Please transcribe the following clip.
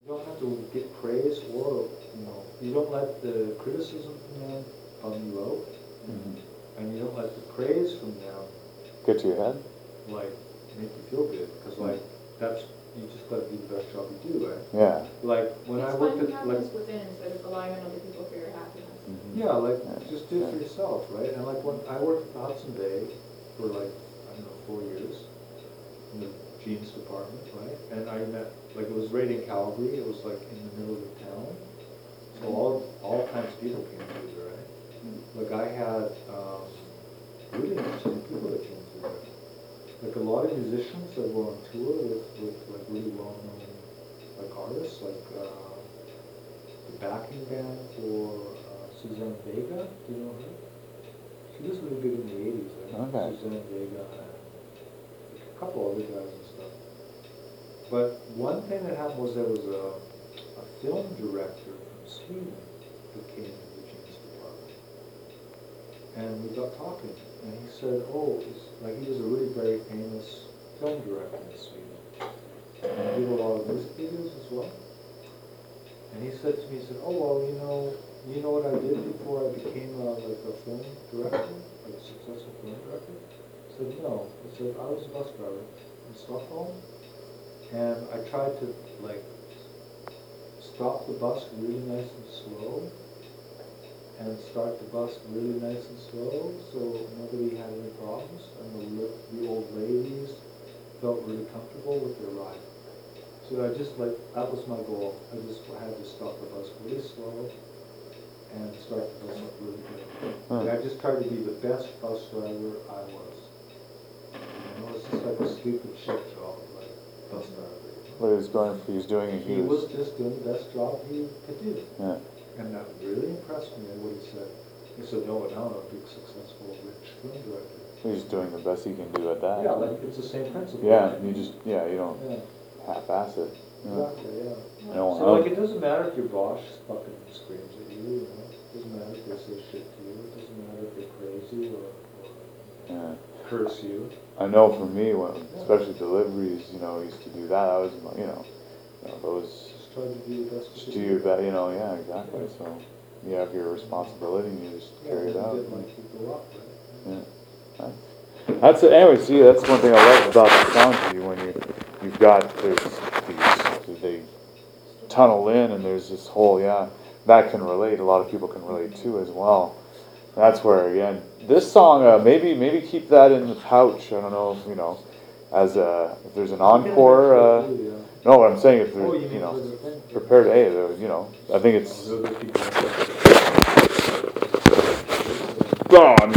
You don't have to get praise or, you don't let the criticism from them bum you out, and you don't let the praise from them get to your head. Like make you feel good, because like that's you just got to do the best job you do, right? Yeah. Like when I worked at happiness within instead of relying on other people for your happiness. Yeah, like just do it for yourself, right? And like when I worked at the Hudson Bay for like I don't know 4 years in the jeans department, right? And I met like it was right in Calgary. It was like in the middle of the town, so all kinds of people came through there, right? Like I had really interesting people that came through there. Like a lot of musicians that were on tour with like really well-known like artists, like the backing band for Suzanne Vega. Do you know her? She was really big in the 80s, right? Okay. Suzanne Vega and a couple other guys and stuff. But one thing that happened was there was a film director from Sweden who came to the jeans department. And we got talking, and he said, he was a really very famous film director in Sweden. And he did a lot of music videos as well. And he said to me, you know what I did before I became like a film director, like a successful film director? I said, no. He said, I was a bus driver in Stockholm, and I tried to like stop the bus really nice and slow, and start the bus really nice and slow, so nobody had any problems, and the old ladies felt really comfortable with their ride. So I just that was my goal. I had to stop the bus really slow and start the bus up really good. And I just tried to be the best bus driver I was. It's just like a stupid shit job, like bus driver. What he was doing. He was just doing the best job he could do. Yeah. And that really impressed me, what he said. He said, no, now I'm a big, successful, rich film director. He's doing the best he can do at that. Yeah, like it's the same principle. Yeah, you don't half-ass it. Exactly, yeah. So it doesn't matter if your boss fucking screams at you, It doesn't matter if they say shit to you. It doesn't matter if they're crazy or curse you. I know for me, especially deliveries, used to do that. I was, those. Just try to do the best. Just do your best, yeah, exactly. So you have your responsibility, and you just carry it out. Yeah. That's it. Anyway, see, that's one thing I love about the sound to you when you've got they tunnel in, and there's this whole that can relate. A lot of people can relate to as well. That's where again, this song maybe keep that in the pouch. I don't know if if there's an encore. No, what I'm saying if there's prepared. Hey, I think it's.